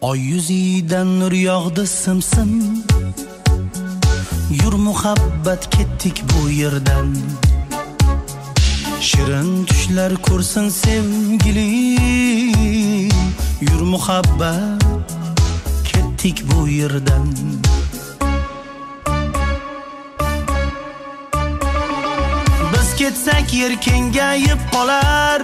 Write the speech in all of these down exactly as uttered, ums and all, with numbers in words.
Oy yuzidan nur yog'di simsim. Yur muhabbat ketdik bu yerdan. Shirin tushlar ko'rsin sevgilim. Yur muhabbat ketdik bu yerdan. Biz ketsak yer kengayib qolar.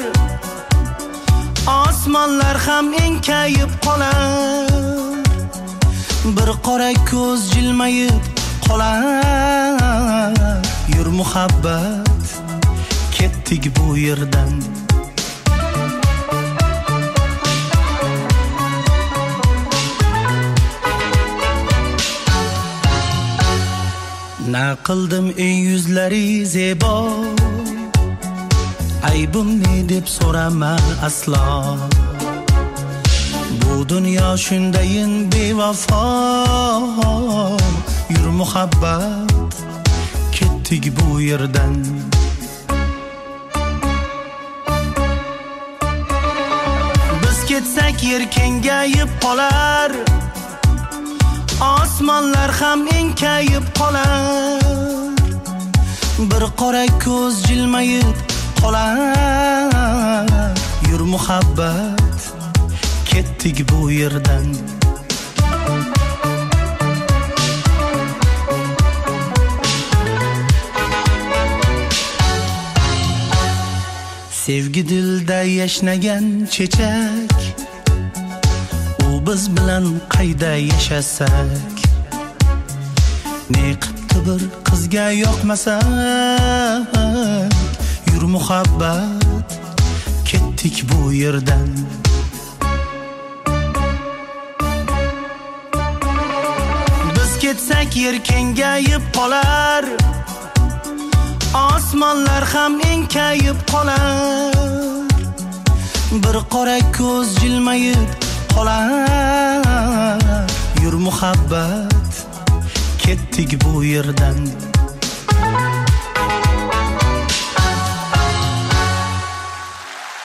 Osmonlar ham enkayib qolar. Bir qora ko'z jilmayib qolar. Yur muhabbat ketdik bu yerdan. Na qildim ey yuzlari zebo. Aybim ne deb so'rama aslo. Bu dunyo shundayin bevafo. Yur muhabbat ketdik bu yerdan. Biz ketsak yer kengayib qolar. Osmonlar ham enkayib qolar. Bir qora ko'z jilmayib qolar. Yur muhabbat ketdik bu yerdan. Sevgi dilda yashnagan chechak. U biz bilan qayda yashasak. Ne qipti bir qizga yoqmasak. Yur muhabbat ketdik bu yerdan. Biz ketsak yer kengayib qolar. Osmonlar ham enkayib qolar. Bir qora ko'z jilmayib qolar. Yur muhabbat ketdik bu yerdan.